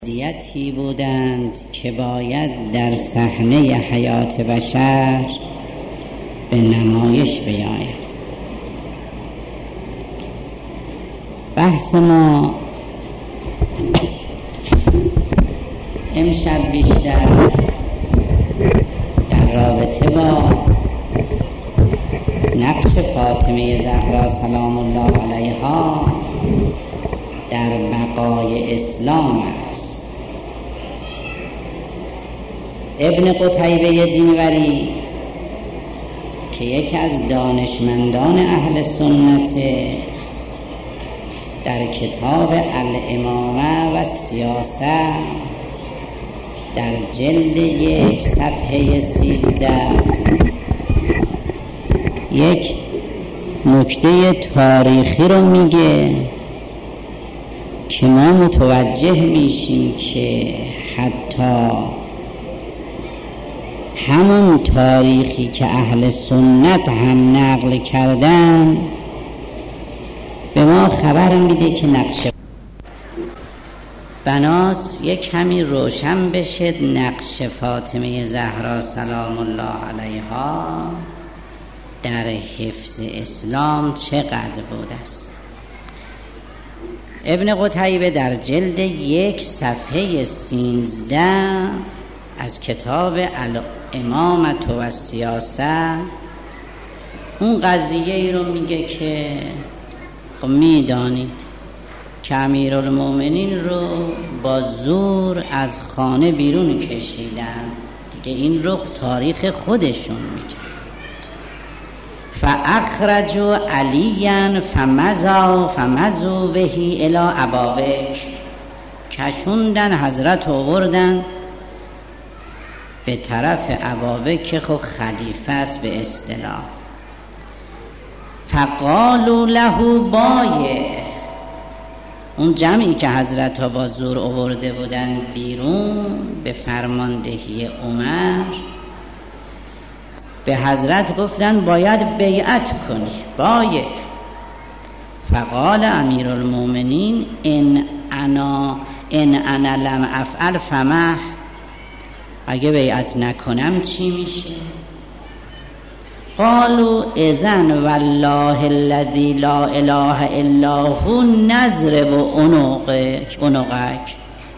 دیتی بودند که باید در صحنه حیات بشر به نمایش بیاید. بحث ما امشب بیشتر در رابطه با نقش فاطمه زهرا سلام الله علیها در بقای اسلام است. ابن قتیبه دینوری که یکی از دانشمندان اهل سنت در کتاب الامامه و سیاست در جلد 1 صفحه 13 یک نکته تاریخی رو میگه که ما متوجه میشیم که حتی همون تاریخی که اهل سنت هم نقل کردن به ما خبر میده که نقش بناس یک کمی روشن بشه نقش فاطمه زهرا سلام الله علیها در حفظ اسلام چقدر بوده است. ابن قتیبه در جلد 1 صفحه 13 از کتاب الامامه و سیاست اون قضیه ای رو میگه که میدانید که امیرالمومنین رو با زور از خانه بیرون کشیدن دیگه. این رو تاریخ خودشون میگه. فاخرجوا علیا فمزوا بهی الی ابابکر، کشوندن حضرت آوردن به طرف ابابکر که خب خلیفه است به اصطلاح. فقالوا له بایع، اون جمعی که حضرت ها با زور آورده بودن بیرون به فرماندهی عمر به حضرت گفتن باید بیعت کنی، بایع. فقال امیرالمومنین ان انا لم افعل فمه، اگه بیعت نکنم چی میشه؟ قالوا اذن والله الذی لا اله الا هو نضرب عنقک.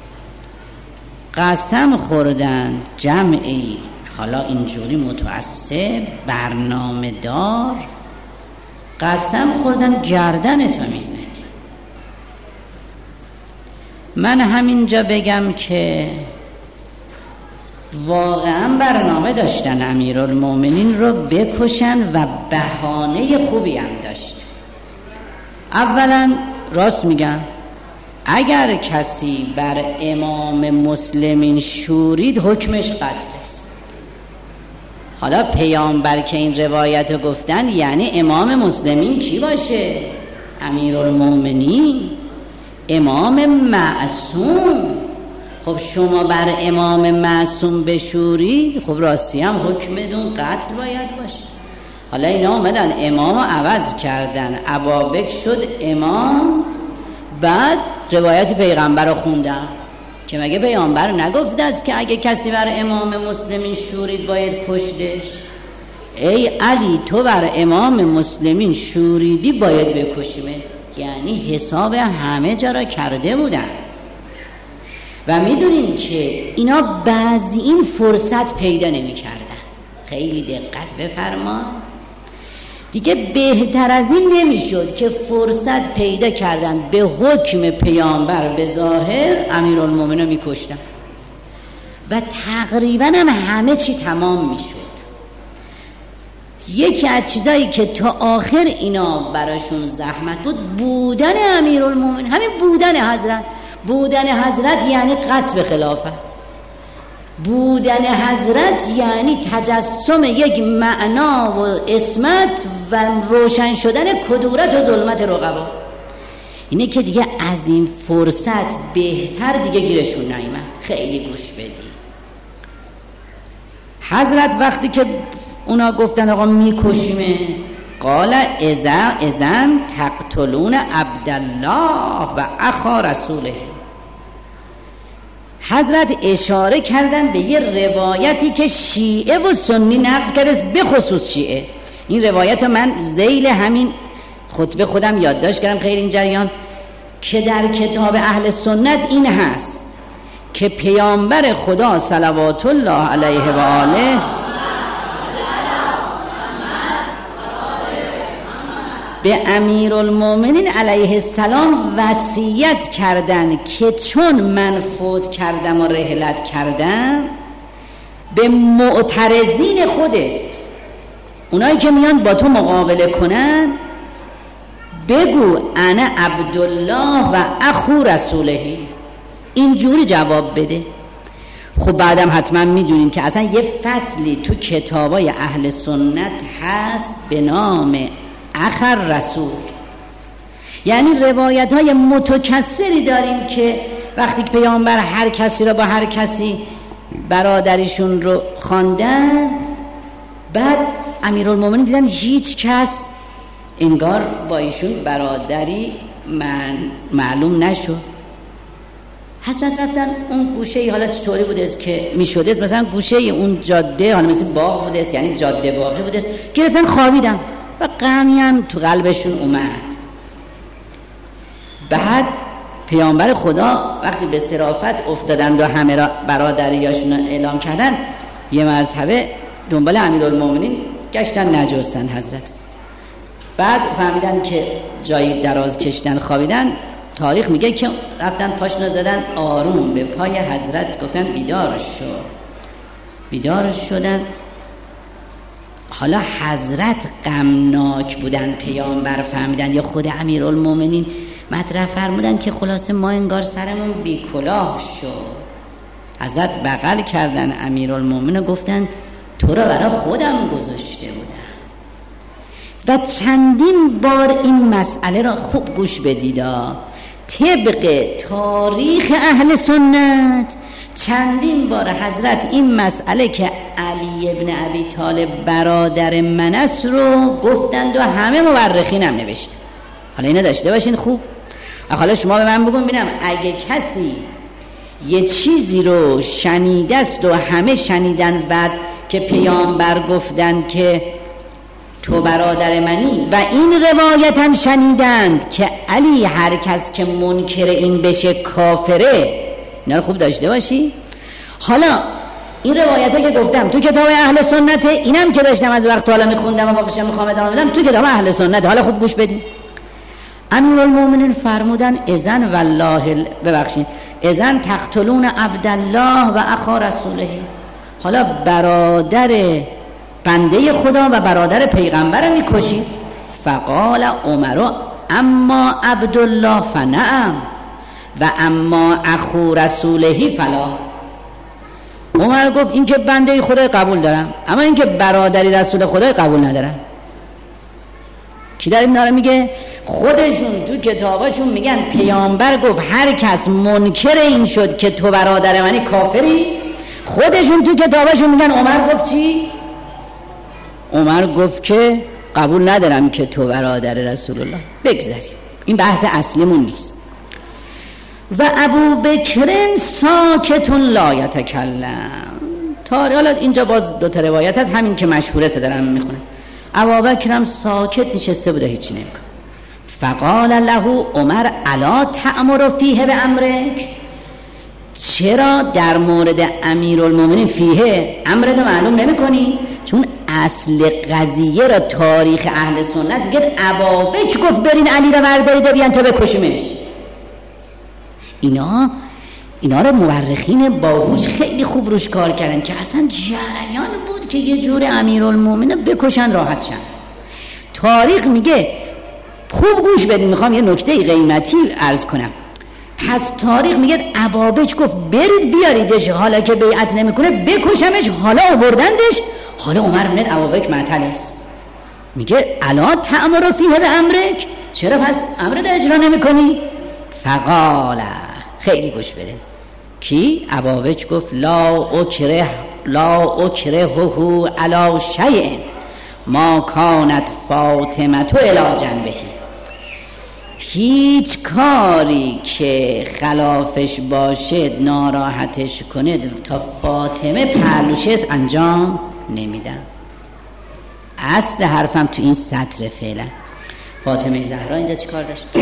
قسم خوردن جمعی، حالا اینجوری متعصب برنامه دار، قسم خوردن گردنتو میزنی. من همینجا بگم که واقعا برنامه داشتن امیرالمومنین رو بکشن و بهانه خوبی هم داشتن. اولا راست میگم اگر کسی بر امام مسلمین شورید حکمش قتل است. حالا پیامبر که این روایت رو گفتن یعنی امام مسلمین کی باشه؟ امیرالمومنین، امام معصوم. خب شما بر امام معصوم بشورید، خب راستی هم حکمتون قتل باید باشه. حالا اینا آمدن امام رو عوض کردن، ابابکر شد امام، بعد روایت پیغمبر رو خوندن که مگه پیغمبر نگفته است که اگه کسی بر امام مسلمین شورید باید کشتش؟ ای علی تو بر امام مسلمین شوریدی باید بکشیمه. یعنی حساب همه جا را کرده بودن. و میدونین که اینا بعضی این فرصت پیدا نمی کردن. خیلی دقت بفرما دیگه، بهتر از این نمیشد که فرصت پیدا کردن به حکم پیامبر به ظاهر امیرالمومنین می کشتن و تقریبا هم همه چی تمام میشد. یکی از چیزایی که تا آخر اینا براشون زحمت بود بودن امیرالمومنین، همین بودن حضرت یعنی غصب خلافت، بودن حضرت یعنی تجسم یک معنا و عصمت و روشن شدن کدورت و ظلمت رقبا. اینه که دیگه از این فرصت بهتر دیگه گیرشون نیامد. خیلی گوش بدید. حضرت وقتی که اونا گفتن آقا میکشیمه، قال اذن تقتلون عبدالله و اخا رسوله، حضرت اشاره کردن به یه روایتی که شیعه و سنی نقل کرده، به خصوص شیعه. این روایت من ذیل همین خطبه خودم یادداشت کردم خیر این جریان، که در کتاب اهل سنت این هست که پیامبر خدا صلوات الله علیه و آله به امیرالمومنین علیه السلام وصیت کردن که چون من فوت کردم و رحلت کردم، به معترضین خودت، اونایی که میان با تو مقابله کنن، بگو انا عبدالله و اخو رسوله. اینجوری جواب بده. خب بعدم حتما میدونین که اصلا یه فصلی تو کتابای اهل سنت هست به نام اخر رسول، یعنی روایت های متکثری داریم که وقتی پیامبر هر کسی را با هر کسی برادریشون رو خواندن، بعد امیرالمومنین دیدن هیچ کس انگار با ایشون برادری معلوم نشد. حضرت رفتن اون گوشه، حالا چطوری بوده که میشده مثلا گوشه اون جاده، حالا مثل باغ بوده، یعنی جاده باغی بوده، گرفتن خوابیدن و غمی هم تو قلبشون اومد. بعد پیامبر خدا وقتی به صرافت افتادند و همه را برادریاشون اعلام کردن، یه مرتبه دنبال امیرالمومنین گشتن نجستن حضرت. بعد فهمیدن که جایی دراز کشتن خوابیدن، تاریخ میگه که رفتن پاشنو زدن آروم به پای حضرت، گفتن بیدار شو. بیدار شدن. حالا حضرت غمناک بودن، پیامبر فهمیدن، یا خود امیرالمومنین مطرح فرمودن که خلاصه ما انگار سرمون بی کلاه شد. حضرت بغل کردن امیرالمومنین و گفتن تو را برای خودم گذاشته بودم. و چندین بار این مسئله را خوب گوش بدیدا، طبق تاریخ اهل سنت چندین بار حضرت این مسئله که علی ابن ابی طالب برادر من است رو گفتند و همه مورخین هم نوشتن. حالا اینو داشته باشین خوب. حالا شما به من بگون ببینم، اگه کسی یه چیزی رو شنیده است و همه شنیدن بعد که پیامبر گفتند که تو برادر منی و این روایت هم شنیدند که علی هر کس که منکر این بشه کافره، اینا رو خوب داشته باشی. حالا این روایت ها که گفتم تو کتاب اهل سنت، اینم که داشتم از وقت حالا میخوندم و باقیشم میخوام ادامه بدم تو کتاب اهل سنت. حالا خوب گوش بدین. امیرالمومنین فرمودن اذن والله اذن تقتلون عبدالله و اخا رسوله. حالا برادر بنده خدا و برادر پیغمبر میکشی. فقال عمر اما عبدالله فنعم و اما اخو رسوله فلا. عمر گفت این که بنده خدای قبول دارم، اما این که برادری رسول خدای قبول ندارم. کی در این ناره میگه؟ خودشون تو کتاباشون میگن پیامبر گفت هر کس منکر این شد که تو برادر منی کافری. خودشون تو کتاباشون میگن عمر گفت چی؟ عمر گفت که قبول ندارم که تو برادر رسول الله. بگذاریم، این بحث اصلیمون نیست. و ابو بکر ساکتون لا یتکلم. حالا اینجا باز دو تا روایت هست، همین که مشهوره دارم میخونم. ابوبکرم ساکت نشسته بوده، هیچی نمیگه. فقال له عمر الا تأمر فیه به امرک. چرا در مورد امیرالمومنین فیه امرت معلوم نمی کنی؟ چون اصل قضیه را تاریخ اهل سنت میگه ابابک گفت برین علی را بردارید بیان تا بکشیمش. اینا رو مورخین باهوش خیلی خوب روش کار کردن که اصلا جریان بود که یه جور امیرالمومنین بکشن راحت شن. تاریخ میگه، خوب گوش بدین، میخوام یه نکته قیمتی عرض کنم. پس تاریخ میگه ابابک گفت برید بیاریدش، حالا که بیعت نمیکنه بکشمش. حالا آوردندش، حالا عمر بن ابابک معطل است، میگه الا تأمر فیه به امرک. چرا پس امرت اجرا نمیکنی؟ فقال، خیلی گوش بده. کی؟ ابابک گفت لا اکرهه علی شیء ما کانت فاطمه الی جنبه. هیچ کاری که خلافش باشه ناراحتش کنه تا فاطمه پهلوشه انجام نمیدم. اصل حرفم تو این سطر فعلا. فاطمه زهرا اینجا چی کار داشت؟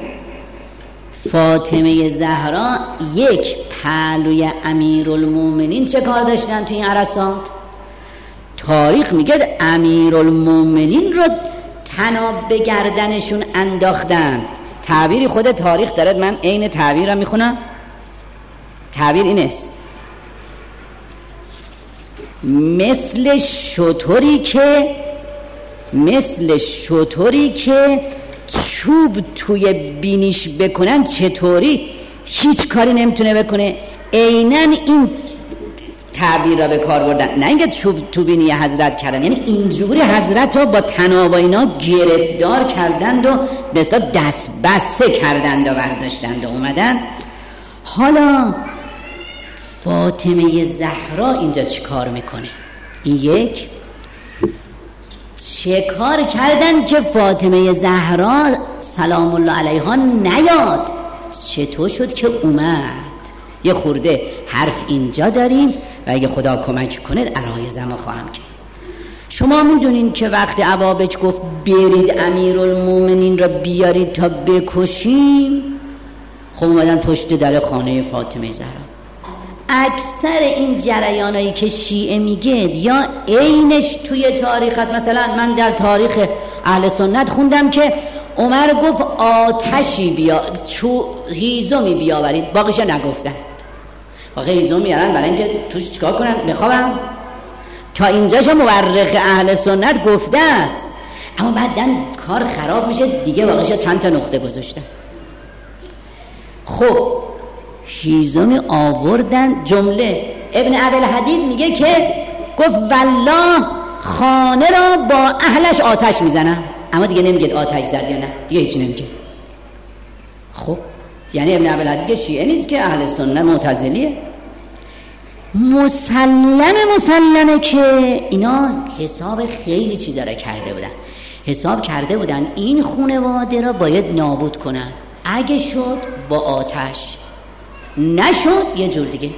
فاطمه زهرا یک پهلوی امیرالمومنین چه کار داشتن تو این عرصات؟ تاریخ میگه امیرالمومنین رو تناب به گردنشون انداختن. تعبیری خود تاریخ دارد، من عین تعبیر رو میخونم. تعبیر این است: مثل شطوری که چوب توی بینیش بکنن چطوری هیچ کاری نمیتونه بکنه، عیناً این تعبیر را به کار بردن. نه اینکه چوب تو بینی حضرت کردن، یعنی اینجوری حضرت رو با تناب اینا گرفتار کردند و به اصطلاح دست بسته کردند و برداشتند و اومدن. حالا فاطمه زهرا اینجا چی کار میکنه؟ این یک چه کار کردن که فاطمه زهرا سلام الله علیها نیاد؟ چطور شد که اومد؟ یه خورده حرف اینجا داریم و اگه خدا کمک کنه عرایزم خواهم کرد. شما میدونین که وقتی ابابک گفت برید امیرالمومنین را بیارید تا بکشیم، خب اومدن پشت در خانه فاطمه زهرا. اکثر این جریانایی که شیعه میگه یا عینش توی تاریخ هست. مثلا من در تاریخ اهل سنت خوندم که عمر گفت آتشی هیزمی بیاورید، باقیش نگفتن. واقعا هیزم میارن برای اینکه توش چیکار کنن؟ بخوابن. تا اینجاشو مورخ اهل سنت گفته است، اما بعدن کار خراب میشه دیگه، واقعا چند تا نقطه گذاشتن. خب هیزم آوردن. جمله ابن ابوالحدید میگه که گفت والله خانه را با اهلش آتش میزنم، اما دیگه نمیگه آتش زد یا نه، دیگه هیچ نمیگه. خب یعنی ابن ابوالحدید شیعه نیست که اهل سنت معتزلیه. مسلمه که اینا حساب خیلی چیزا را کرده بودن. حساب کرده بودن این خانواده را باید نابود کنن، اگه شد با آتش، نشد یه جور دیگه.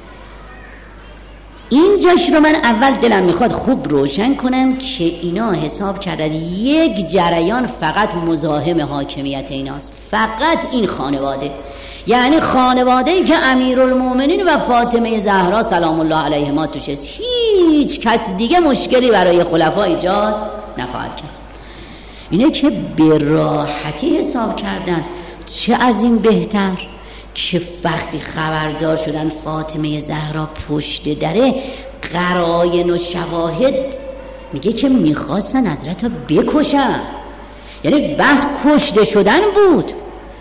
اینجاش رو من اول دلم میخواد خوب روشن کنم که اینا حساب کردن یک جریان فقط مزاحم حاکمیت ایناست، فقط این خانواده، یعنی خانواده‌ای که امیرالمومنین و فاطمه زهرا سلام الله علیهما توش است. هیچ کس دیگه مشکلی برای خلفا ایجاد نخواهد کرد. اینه که به راحتی حساب کردن. چه از این بهتر که وقتی خبردار شدن فاطمه زهرا پشت دره، قراین و شواهد میگه که میخواستن حضرت رو بکشن، یعنی بحث کشته شدن بود.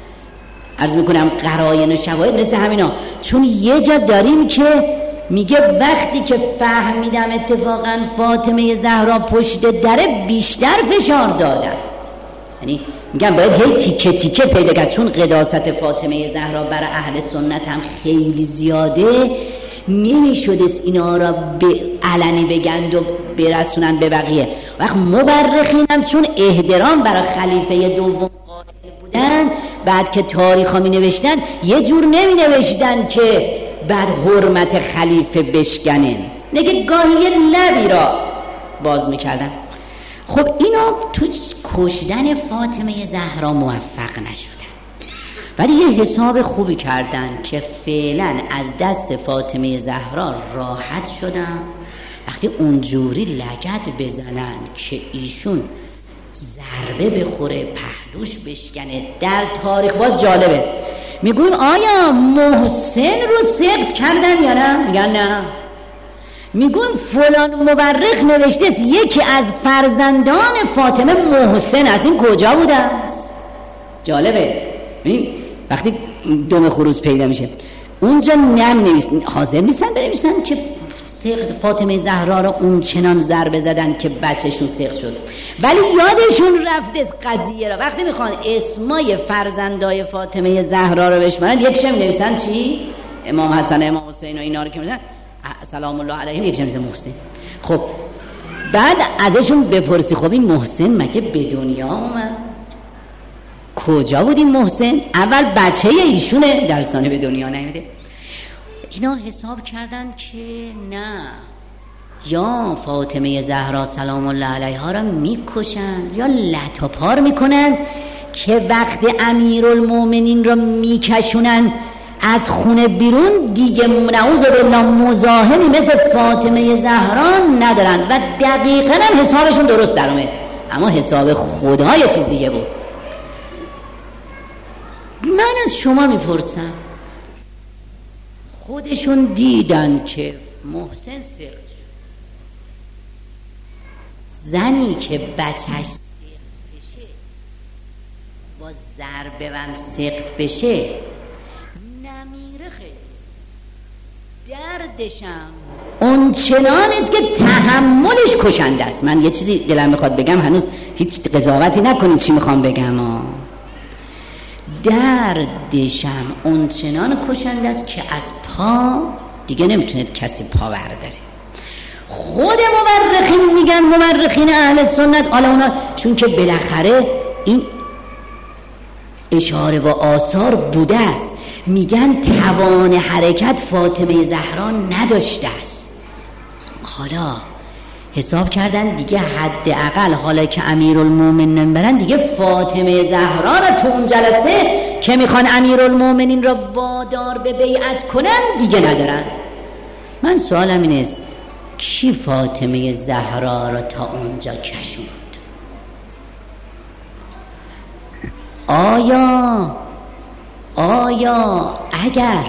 عرض میکنم قراین و شواهد مثل همینا، چون یه جا داریم که میگه وقتی که فهمیدم اتفاقا فاطمه زهرا پشت دره بیشتر فشار دادم. یعنی میگم باید هی تیکه تیکه پیدا کرد، چون قداست فاطمه زهرا برای اهل سنت هم خیلی زیاده، نمیشدست اینا را به علنی بگند و برسونن به بقیه. وقت مورخین هم چون احترام برای خلیفه دوم قائل بودن، بعد که تاریخ ها می نوشتن یه جور نمی نوشتن که بعد حرمت خلیفه بشکنن، نگه گاهی یه لبی را باز میکردن. خب اینا تو کشتن فاطمه زهرا موفق نشدن، ولی یه حساب خوبی کردن که فعلا از دست فاطمه زهرا راحت شدن. وقتی اونجوری لگد بزنن که ایشون ضربه بخوره، پهلوش بشکنه، در تاریخ باز جالبه میگویم آیا محسن رو سقط کردن یا نه؟ میگن نه. میگویم فلان مورخ نوشته است یکی از فرزندان فاطمه محسن است. این کجا بوده است؟ جالبه. ببین وقتی دم خروس پیدا میشه اونجا نمی‌نویسن، حاضر نیستن بنویسن که سقط فاطمه زهرا رو اون چنان ضربه زدن که بچه‌شون سقط شد، ولی یادشون رفته قضیه را. وقتی میخوان اسمای فرزندای فاطمه زهرا رو بشمارن، یکیش می‌نویسن چی؟ امام حسن، امام حسین و اینا رو که می‌نویسن سلام الله علیهم، یکیش می‌نویسن محسن. خب بعد ازشون بپرسی خب این محسن مگه به دنیا اومد؟ کجا بود این محسن؟ اول بچه ایشونه، در ثانیه به دنیا نیامده. اینا حساب کردن که نه، یا فاطمه زهرا سلام الله علیها را میکشن یا لت و پار میکنن که وقت امیرالمومنین را میکشونن از خونه بیرون دیگه نعوذ بالله مزاحمی مثل فاطمه زهرا ندارن. و دقیقاً هم حسابشون درست در اومد، اما حساب خدا یه چیز دیگه بود. من از شما میپرسم، خودشون دیدن که محسن سخت شد، زنی که بچهش سخت بشه با ضربه هم سخت بشه نمیره، خیلی دردشم اون چنانست که تحملش کشنده است. من یه چیزی دلم میخواد بگم، هنوز هیچ قضاوتی نکنید چی میخوام بگم. دردشم اون چنان کشنده است که از پا دیگه نمیتونید کسی پا برداره. خود مورخین میگن، مورخین اهل سنت، حالا اونا چون که بالاخره این اشاره و آثار بوده است، میگن توان حرکت فاطمه زهرا نداشته است. حالا حساب کردن دیگه حداقل حالا که امیرالمومنین برن دیگه فاطمه زهرا را تو اون جلسه که میخوان امیرالمومنین را وادار به بیعت کنن دیگه ندارن. من سوالم این است کی فاطمه زهرا را تا اونجا کشوند؟ آیا اگر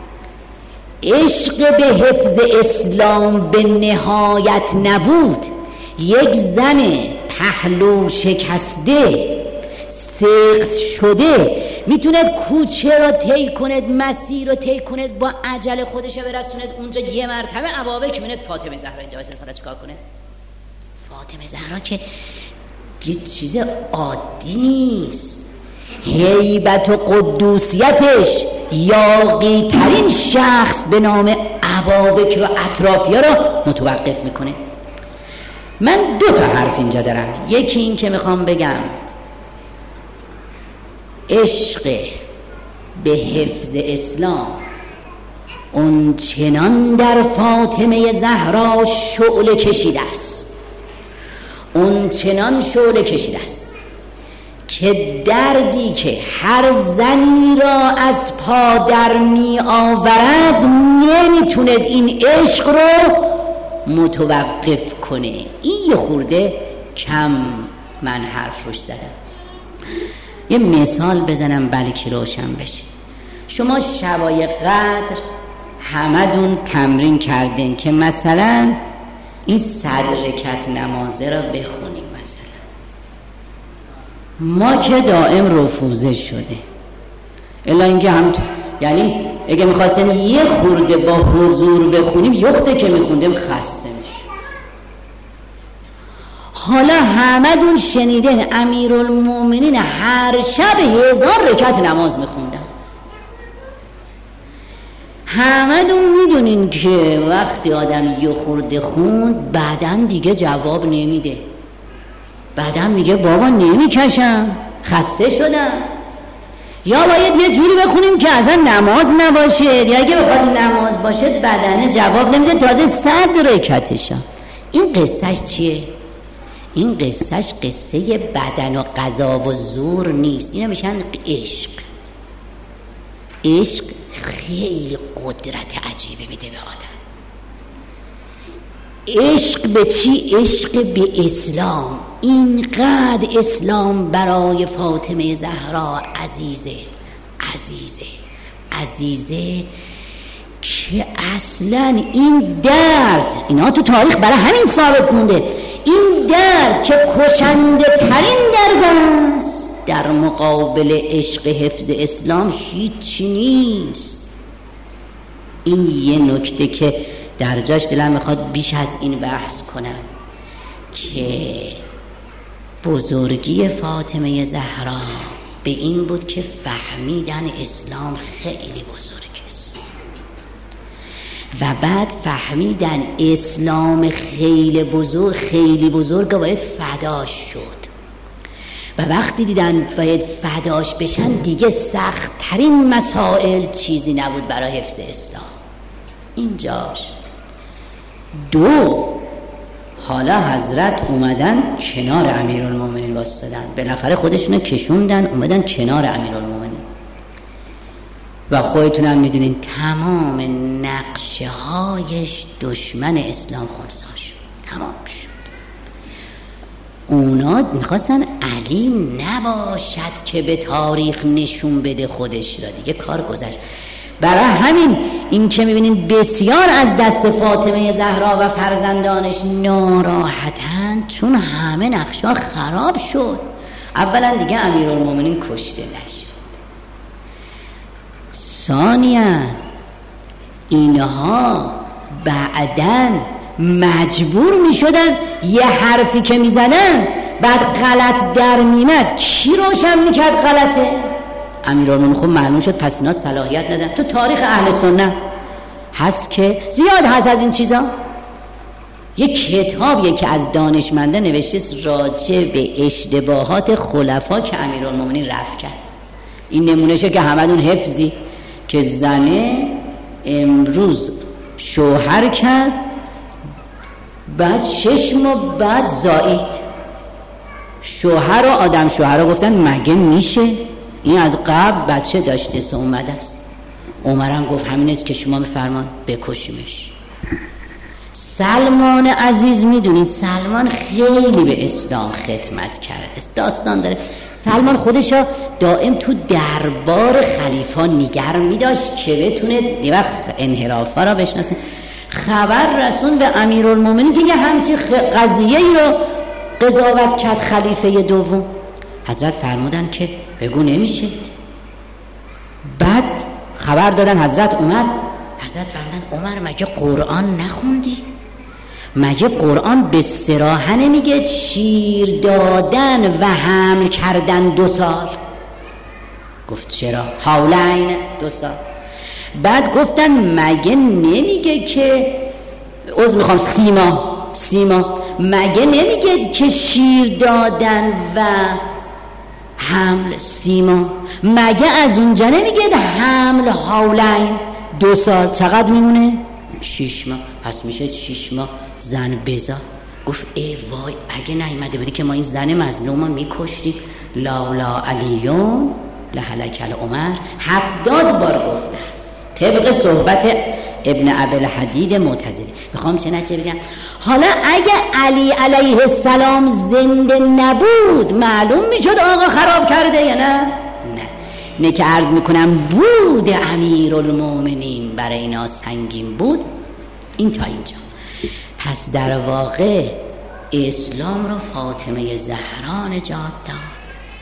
عشق به حفظ اسلام به نهایت نبود، یک زن پهلو شکسته سخت شده میتوند کوچه را طی کند، مسیر را طی کند، با عجل خودش برسوند اونجا یه مرتبه عبابک میبیند فاطمه زهرا اینجا واسه خودش چیکار کنه؟ فاطمه زهرا که یه چیز عادی نیست، هیبت و قدوسیتش یاغی ترین شخص به نام ابابکر و اطرافی‌ها را متوقف میکنه. من 2 تا حرف اینجا دارم. یکی این که میخوام بگم عشق به حفظ اسلام اون چنان در فاطمه زهرا شعله کشیده است، اون چنان شعله کشیده است که دردی که هر زنی را از پا در می آورد نمیتوند این عشق رو متوقف کنه. این یه خورده کم من حرف روش زدم. یه مثال بزنم بلکه روشن بشه. شما شبای قدر همدون تمرین کردین که مثلا این 100 رکعت نمازه را بخونیم. ما که دائم رفوزه شده الا اینکه هم یعنی اگه میخواستیم یه خورده با حضور بخونیم یخته که میخوندیم خسته میشه. حالا همدون شنیده امیرالمومنین هر شب 1000 رکعت نماز میخوندن. همدون میدونین که وقتی آدم یه خورده خوند بعدن دیگه جواب نمیده، بعدم میگه بابا نمیکشم، خسته شدم. یا باید یه جوری بخونیم که اصلا نماز نباشه، یا اگه بخواد نماز باشه بدنه جواب نمیده، تازه 100 رکعتشا. این قصهش چیه؟ این قصهش قصه بدن و قضا و زور نیست، اینا میشن عشق. عشق خیلی قدرت عجیبه میده به آدم. عشق به چی؟ عشق به اسلام. اینقدر اسلام برای فاطمه زهرا عزیزه که اصلا این درد، اینا تو تاریخ برای همین ثابت مونده، این درد که کشنده ترین درد است در مقابل عشق حفظ اسلام هیچی نیست. این یه نکته که در جاش دلم میخواد بیش از این بحث کنم که بزرگی فاطمه زهرا به این بود که فهمیدن اسلام خیلی بزرگ است و بعد فهمیدن اسلام خیلی بزرگ باید فدا شد. و وقتی دیدن باید فداش بشن دیگه سخت‌ترین مسائل چیزی نبود برای حفظ اسلام. اینجاش. دو، حالا حضرت اومدن کنار امیرالمومنین واسطدن، بالاخره خودشونو کشوندن اومدن کنار امیرالمومنین و خودتونم میدونین تمام نقشه هایش دشمن اسلام خونسا شد، تمام شد. اونا میخواستن علی نباشد که به تاریخ نشون بده خودش را، دیگه کار گذشت. برای همین این که میبینین بسیار از دست فاطمه زهرا و فرزندانش ناراحتن، چون همه نقشا خراب شد. اولا دیگه امیرالمومنین کشته نشد، ثانیاً اینها بعداً مجبور میشدن یه حرفی که میزنن بعد غلط در میمد، کی روشن میکرد غلطه؟ امیرالمومنین. خب معلوم شد پس اینا صلاحیت ندن. تو تاریخ اهل سنت هست که زیاد هست از این چیزا. یک کتابیه که از دانشمنده نوشته راجع به اشتباهات خلفا که امیرالمومنین رفع کرد. این نمونهشه که همدون حفظی که زنه امروز شوهر کرد بعد 6 ماه بعد زایید. شوهر و آدم شوهر گفتن مگه میشه؟ این از قبل بچه داشته سه اومده است. عمرم گفت همین است که شما بفرمان بکشیمش. سلمان عزیز میدونید سلمان خیلی به اسلام خدمت کرده، داستان داره. سلمان خودشو دائم تو دربار خلیفه نگر میداشت که بتونه یه وقت انحرافا را بشناسه. خبر رسون به امیرالمومنین دیگه همچین قضیه ای رو قضاوت کرد خلیفه دوم. حضرت فرمودن که بگو نمیشه. بعد خبر دادن حضرت اومد. حضرت فرمودن عمر مگه قرآن نخوندی؟ مگه قرآن به صراحه نمیگه شیر دادن و حمل کردن 2 سال؟ گفت چرا؟ حولین 2 سال. بعد گفتن مگه نمیگه که میخوام سیما مگه نمیگه که شیر دادن و حمل سیما؟ مگه از اونجا نمیگه حمل حولین 2 سال؟ چقدر میمونه؟ 6 ماه. پس میشه 6 ماه زن بزا. گفت ای وای اگه نیامده بودی که ما این زن مظلومو میکشتیم. لا علیون لهلک عمر 70 بار گفته است طبق صحبت ابن ابوالحدید معتزلی. میخوام چه نتیجه بگم؟ حالا اگه علی علیه السلام زنده نبود معلوم میشد آقا خراب کرده یا نه نه که عرض میکنم بود امیرالمومنین برای اینا سنگین بود. این تا اینجا. پس در واقع اسلام رو فاطمه زهرا نجات داد.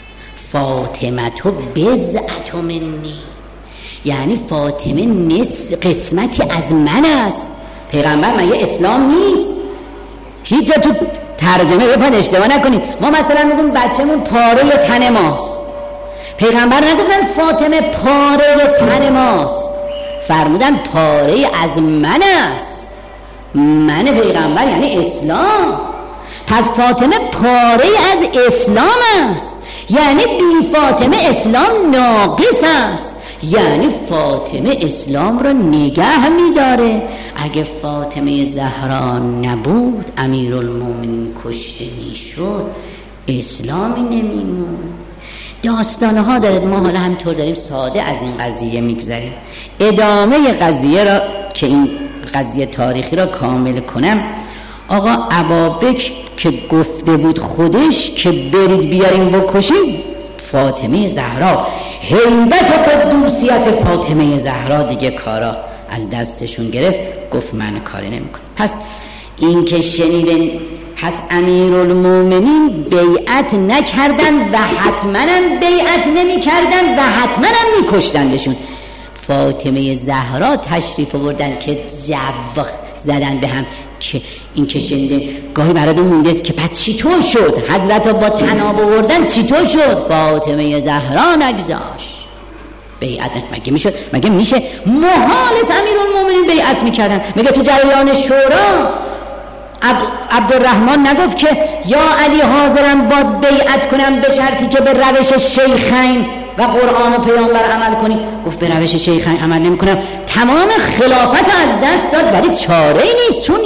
فاطمه تو بضعة منی، یعنی فاطمه قسمتی از من است. پیغمبر مگه اسلام نیست؟ هیچ جا تو ترجمه بپن اشتباه نکنید. ما مثلا میگیم بچه‌مون پاره تن ماست، پیغمبر نگفتن فاطمه پاره تن ماست، فرمودن پاره از من است. من پیغمبر یعنی اسلام. پس فاطمه پاره از اسلام است، یعنی بی فاطمه اسلام ناقص است، یعنی فاطمه اسلام رو نگه می‌داره. اگه فاطمه زهرا نبود امیرالمومنین کشته میشد، اسلامی نمیمون. داستانها دارد. ما حالا همینطور داریم ساده از این قضیه میگذریم. ادامه قضیه را که این قضیه تاریخی را کامل کنم، آقا ابابکر که گفته بود خودش که برید بیارین بکشین فاطمه زهرا، هیبت و قدوسیت فاطمه زهرا دیگه کارا از دستشون گرفت. گفت من کاری نمیکنم. پس این که شنیدن پس امیرالمومنین بیعت نکردن و حتما بیعت نمی کردن و حتما میکشتندشون. فاطمه زهرا تشریف آوردن که جو زدن به هم که این که شنیده گاهی برادون مونده که پس چطور شد حضرت با تناب آوردن، چطور شد فاطمه زهرا نگذاشت بیعت؟ مگه میشد؟ مگه میشه؟ محال است امیرالمومنین بیعت میکردن. مگه تو جریان شورا عبدالرحمن نگفت که یا علی حاضرم با بیعت کنم به شرطی که به روش شیخین و قرآن و پیامبر عمل کنی؟ گفت به روش شیخین عمل نمی کنم. تمام خلافت از دست داد، ولی چاره ای نیست، چون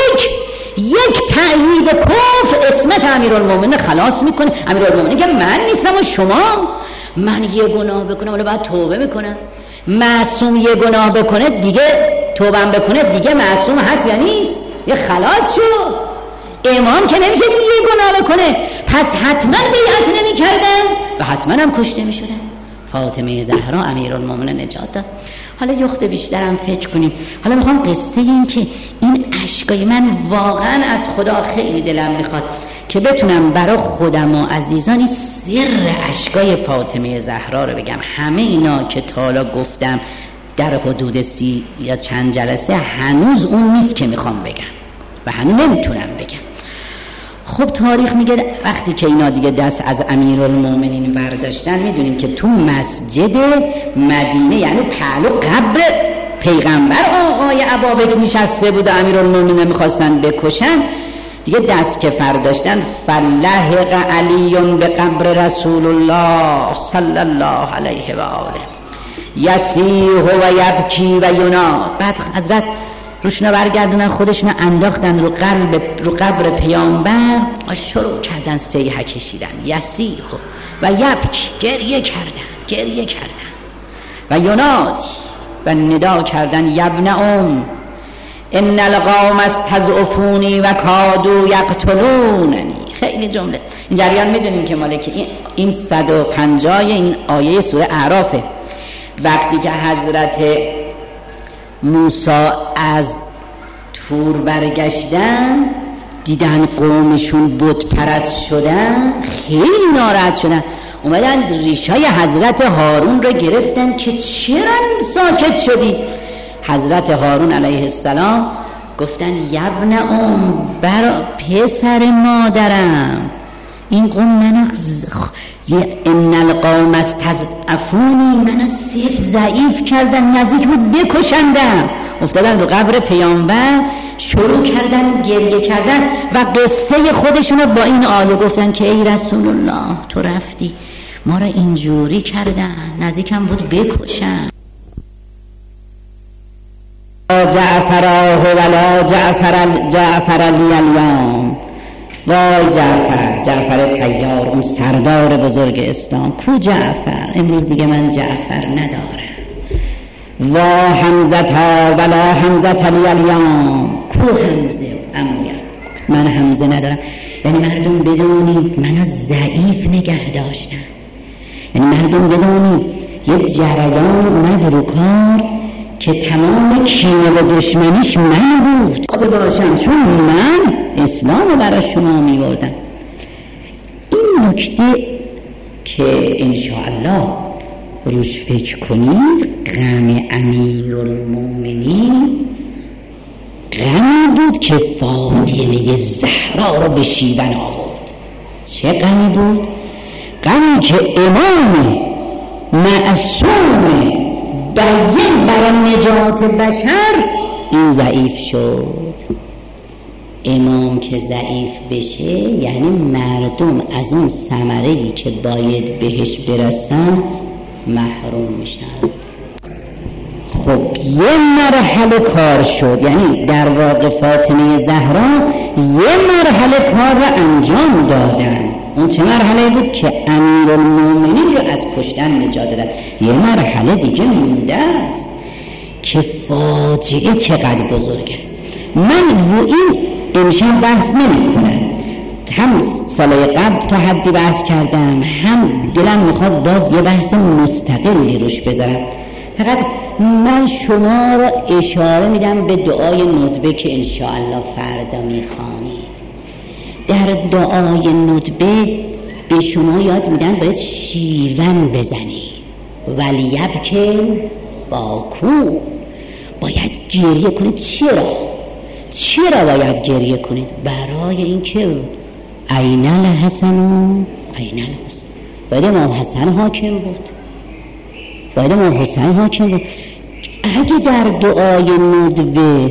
یک تأیید کفر اسمت امیرالمومنین خلاص میکنه. امیرالمومنین که من نیستم و شما، من یه گناه بکنم ولی باید توبه میکنم. معصوم یه گناه بکنه دیگه توبه بکنه دیگه معصوم هست یا نیست؟ یه خلاص شد. امام که نمیشه یه گناه بکنه، پس حتما بیعت نمی کردن و حتما هم کشته می شدن. فاطمه زهرا امیرالمومنین نجات داد. حالا یخت بیشترم فکر کنیم. حالا میخوام قصه این که این اشکای من واقعا از خدا خیلی دلم میخواد که بتونم برای خودم و عزیزانی سر اشکای فاطمه زهرا رو بگم. همه اینا که تا حالا گفتم در حدود 30 یا چند جلسه هنوز اون نیست که میخوام بگم و هنوز نمیتونم بگم. خب تاریخ میگه وقتی که اینا دیگه دست از امیرالمومنین برداشتن، میدونین که تو مسجد مدینه یعنی پهلو قبر پیغمبر آقای ابابکر نشسته بود و امیرالمومنین میخواستن بکشن. دیگه دست که فرداشتن فلحق علی به قبر رسول الله صلی الله علیه و آله یسیح و یبکی و یناد. بعد حضرت روشنا برگردونن خودشون انداختن رو قبر پیامبر و شروع کردن صیحه کشیدن، یسیح و یبکی، گریه کردن و یناد و ندا کردن یبن ان القوم استضعفونی و کادوا یقتلوننی. خیلی جمله این جریان میدونیم که مالک این 150 این آیه سوره اعرافه. وقتی که حضرت موسی از طور برگشتن دیدن قومشون بت پرست شدن، خیلی ناراحت شدن، اومدن ریشای حضرت هارون رو گرفتن که چرا ساکت شدی؟ حضرت هارون علیه السلام گفتن یبن پسر مادرم، این قوم منو ان القوم استضعفونی، منو ضعیف کردن، نزدیک بود بکشندم. افتادن رو قبر پیامبر شروع کردن گریه کردن و قصه خودشونو با این آیه گفتن که ای رسول الله تو رفتی ما را اینجوری کردن، نزدیکم بود بکشن. جعفراه ولا جعفر لی اليوم. وای جعفر طیار، اون سردار بزرگ اسلام، کو جعفر؟ امروز دیگه من جعفر ندارم. و حمزه ولا حمزه لی الیوم، کو حمزه؟ من حمزه ندارم. یعنی مردم بدونید منو ضعیف نگه داشتن، یعنی مردم بدونید یه جریان اومد رو کار که تمام کینه و دشمنیش من بود قادر باشم، چون من اسلام رو برای شما می‌بردم. این نکته که انشاءالله روش فکر کنید، غم امیرالمومنین غمی بود که فاطمه زهرا رو به شیون آورد. چه غمی بود؟ غمی که امام معصوم بیان برای نجات بشر این ضعیف شد. امام که ضعیف بشه یعنی مردم از اون ثمره‌ای که باید بهش برسن محروم میشن. خب یه مرحله کار شد، یعنی در واقع فاطمه زهرا یه مرحله کار را انجام دادن. اون چه مرحله بود که امیرالمومنین رو از کشتن نجات دادن. یه مرحله دیگه مونده است که فاجعه چقدر بزرگ است. من رو این امشب بحث نمی کنم، هم سال قبل تا حدی بحث کردم، هم دلم میخواد باز یه بحث مستقلی روش بذارم. فقط من شما رو اشاره میدم به دعای ندبه که انشاءالله فردا میخوانید. در دعای ندبه به شما یاد میدن باید شیون بزنید، ولیبکه باکو، باید گریه کنید. چرا باید گریه کنید؟ برای اینکه عین الحسن و عین الحسن، باید امام حسن حاکم بود، باید امام حسن حاکم بود. اگه در دعای ندبه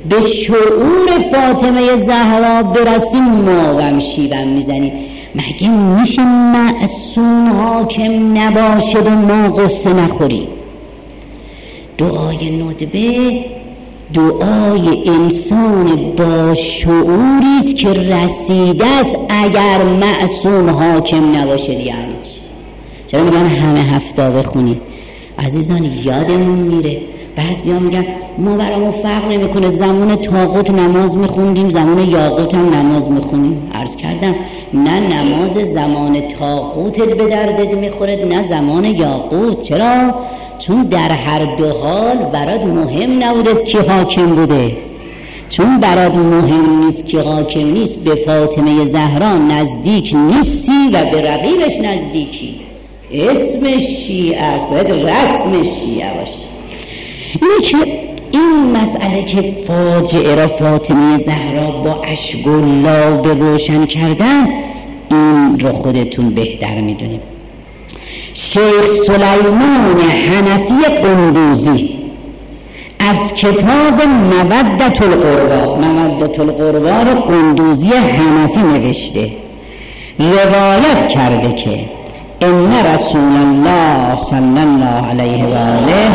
به شعور فاطمه زهرا برسیم ما غم شیون میزنیم. مگه میشه معصوم حاکم نباشد و ما قصه نخوریم؟ دعای ندبه دعای انسان با شعوریست که رسیده است اگر معصوم حاکم نباشد. یعنی چرا میگن همه هفته بخونید؟ عزیزان یادمون میره. بعضیا میگن ما برامون فرق نمیکنه، زمان طاغوت نماز میخوندیم، زمان یاقوت هم نماز میخونیم. عرض کردم نه نماز زمان طاغوتت به دردت میخوره نه زمان یاقوت. چرا؟ چون در هر دو حال برات مهم نبوده کی حاکم بوده. چون برات مهم نیست کی حاکم نیست، به فاطمه زهرا نزدیک نیستی و به رقیبش نزدیکی. اسمش شیعه است، باید رسم شیعه باشه. اینه که این مسئله که فاجعه را فاطمه زهرا با اشک و لاب روشن کردن، این رو خودتون بهتر میدونیم. شیخ سلیمان حنفی قندوزی از کتاب مودت القربا رو قندوزی حنفی نوشته، روایت کرده که ان رسول الله صلی الله علیه و آله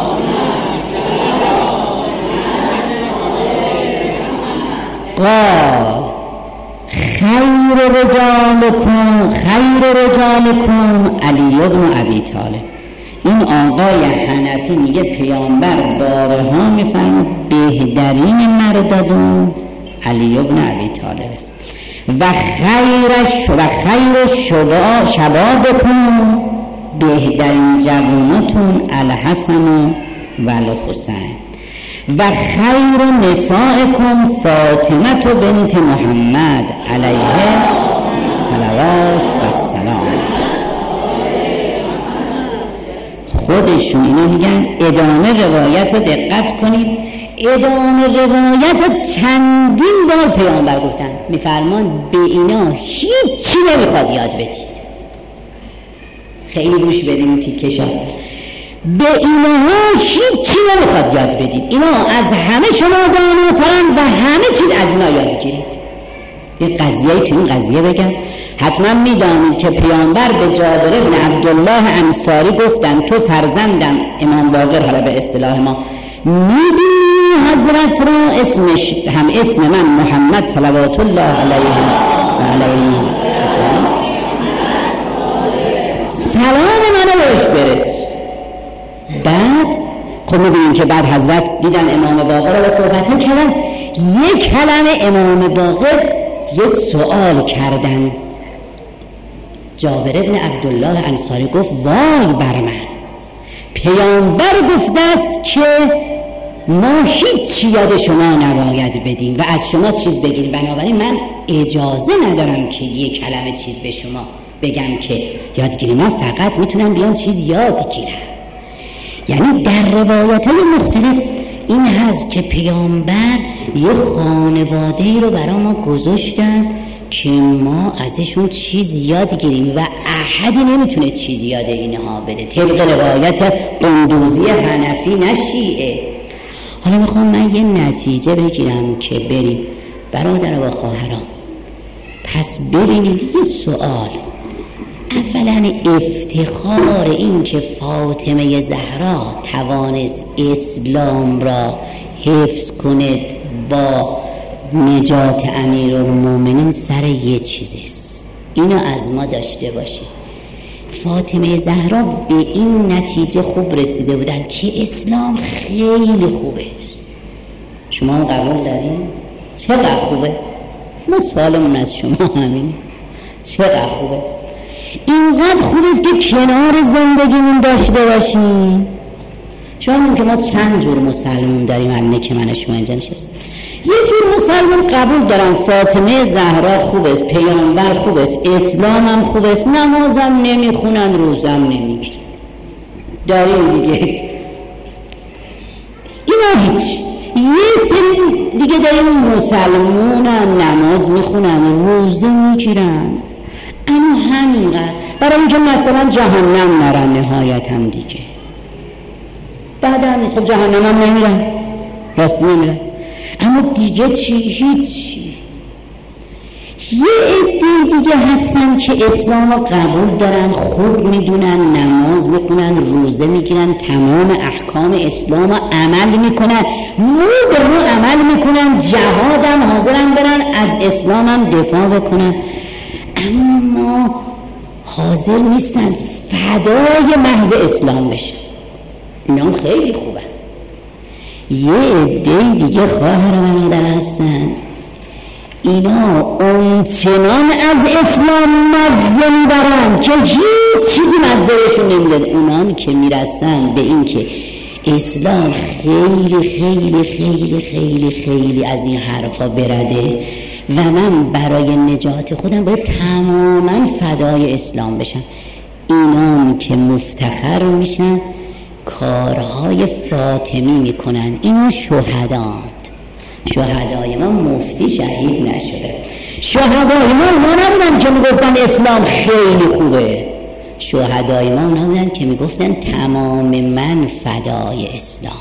قال خیر رجالکم علی بن ابی طالب. این آقای حنفی میگه پیامبر بارها میفرماد بهترین مردادون علی بن ابی طالب است و خیر شبابکم بهترین جواناتون الحسن و الحسین و خیر نسائکم فاطمه بنت محمد علیه صلوات و السلام. خودشون اینو میگن. ادامه روایت رو دقت کنید. ادامه روایت چندین بار پیامبر گفتن، میفرمان به اینا هیچی نمیخواد یاد بدید. خیلی روش بدین تیکشا. به اینها هیچی نمیخواد یاد بدید. اینا از همه شما داناترن و همه چیز از اینا یاد گیرید. یه قضیه تو این قضیه بگم. حتما میدانید که پیامبر به جابر بن عبدالله انصاری گفتن تو فرزندم امام باقر، حالا به اصطلاح ما میبینی حضرت را اسمش هم اسم من محمد صلوات الله علیه و علیه سلام منو بهش برس. بعد خب میبینیم که بعد حضرت دیدن امام باقر رو صحبت کردن. یک کلمه امام باقر یه سوال کردن. جابر بن عبدالله انصاری گفت وای بر من، پیامبر گفته است که ما هیچ یاد شما نباید بدیم و از شما چیز بگیریم، بنابراین من اجازه ندارم که یک کلمه چیز به شما بگم که یادگیری. من فقط میتونم بیام چیز یاد گیرم. یعنی در روایت‌های مختلف این هست که پیامبر یه خانواده‌ای رو برای ما گذاشتن که ما ازشون چیز یاد گیریم و احدی نمیتونه چیز یاد اینها بده، طبق روایت قندوزی حنفی نشیعه. حالا میخوام من یه نتیجه بگیرم که بریم برادر و خواهران. پس ببینید یه سوال. اولا افتخار این که فاطمه زهرا توانست اسلام را حفظ کند با نجات امیرالمومنین سر یه چیزست. اینو از ما داشته باشید. فاطمه زهرا به این نتیجه خوب رسیده بودن که اسلام خیلی خوبه. شما هم قبول دارین؟ چقدر خوبه؟ ما سوالمون از شما همین، چقدر خوبه؟ اینقدر خوب است که کنار زندگیمون داشته باشیم. شما که ما چند جور مسلمون داریم، الان که من شما اینجا نشستیم. یه جور مسلمان قبول دارم فاطمه زهرا خوب است، پیامبر خوب است، اسلام هم خوب است، نمازم نمیخونن، روزم نمیگیرن. داریم دیگه اینا هیچ. یه سری دیگه داریم مسلمونن، نماز میخونن، روزه میگیرن، اما همینقدر برای اینکه مثلا جهنم نرن نهایت هم دیگه. بعد هم نیست خب جهنم هم نمیرن، راست نمیرن. اما دیگه چی؟ هیچی. یه عده دیگه هستن که اسلام رو قبول دارن، خوب میدونن، نماز میکنن، روزه میگیرن، تمام احکام اسلام رو عمل میکنن، مو به مو عمل میکنن، جهادم حاضرن برن، از اسلام هم دفاع بکنن، اما حاضر نیستن فدای محض اسلام بشن. اینا هم خیلی خوبن. یه عده دیگه خواهر و برادر هستن، اینا اونچنان از اسلام مزه میبرن که هیچ چیزی مزه بهشون نمیده. اونان که میرسن به این که اسلام خیلی خیلی خیلی خیلی خیلی از این حرفا برده و من برای نجات خودم باید تماما فدای اسلام بشم، اینان که مفتخر میشن کارهای فاطمی میکنن. اینو شهدای ما مفتی شهید نشده. شهدای ما نبودن که میگفتن اسلام خیلی خوبه. شهدای ما نبودن که میگفتن تمام من فدای اسلام.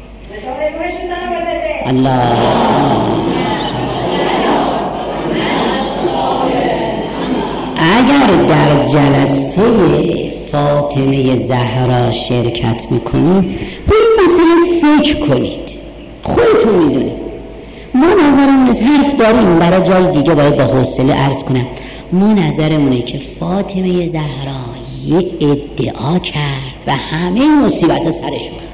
الله اگر در جلسه فاطمه زهرا شرکت میکنید به این مسئله فکر کنید. خودتون میدونید. ما نظرمون از حرف داریم، برای جای دیگه باید با حوصله عرض کنم. ما نظرمونه که فاطمه زهرا یه ادعا کرد و همه مصیبت سرش بود.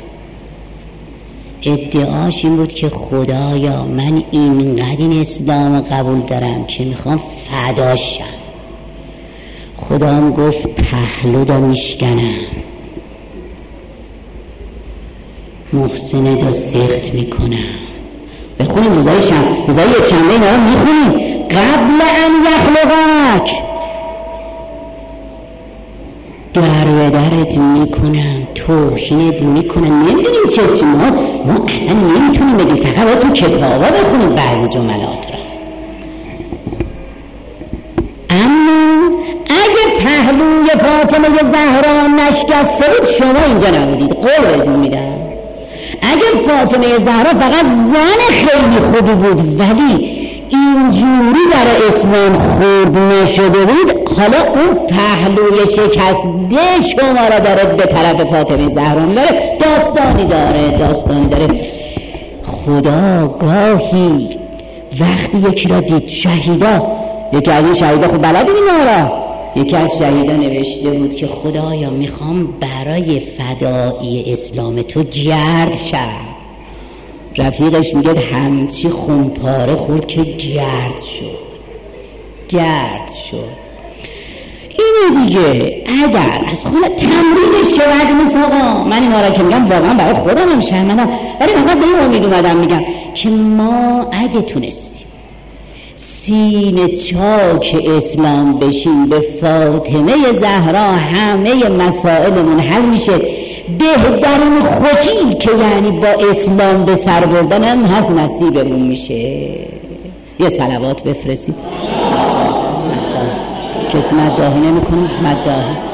ادعاش این بود که خدایا من اینقدر این اسلام قبول دارم که میخوام فداشم. خدا هم گفت پهلو میشکنم، محسن سخت میکنم. بخونیم روزای یک شنبه اینا رو میخونیم. قبل ان یخلقک، در و درت میکنم، توهینت میکنم. نمیدونیم چه ما اصلا نمیتونیم بگیم، فقط باید تو کتابا بخونیم بعضی جملات را. اما اگه پهلوی فاطمه زهرا نشکسته بود شما اینجا نبودید، قول بهتون میدم. اگر فاطمه زهرا فقط زن خیلی خوبی بود ولی اینجوری در اسلام خورد نشده بود، حالا اون پهلوی شکسته شما را داره به طرف فاطمه زهرا داره. داستانی داره. خدا گاهی وقتی یکی را دید، یکی از این شهیدا خب بلدیم اینا را، یکی از شهیدا نوشته بود که خدایا میخوام برای فدایی اسلام تو گرد شم. رفیقش میگه همچی خونپاره خورد که گرد شد. اینه دیگه. اگر از خونه تمرینش که وقت نیست آقا، من این آره که میگم واقعا برای خودم هم شرمندم، ولی فقط به این امید اومدم میگم که ما اگه تونستیم سینه چاک اسلام بشیم به فاطمه زهرا، همه مسائلمون حل میشه. بهترین خوشی که یعنی با اسلام به سر بردن هم هست نصیبمون میشه. یه صلوات بفرستیم. کسی مداحی نمی کنیم؟ مداحی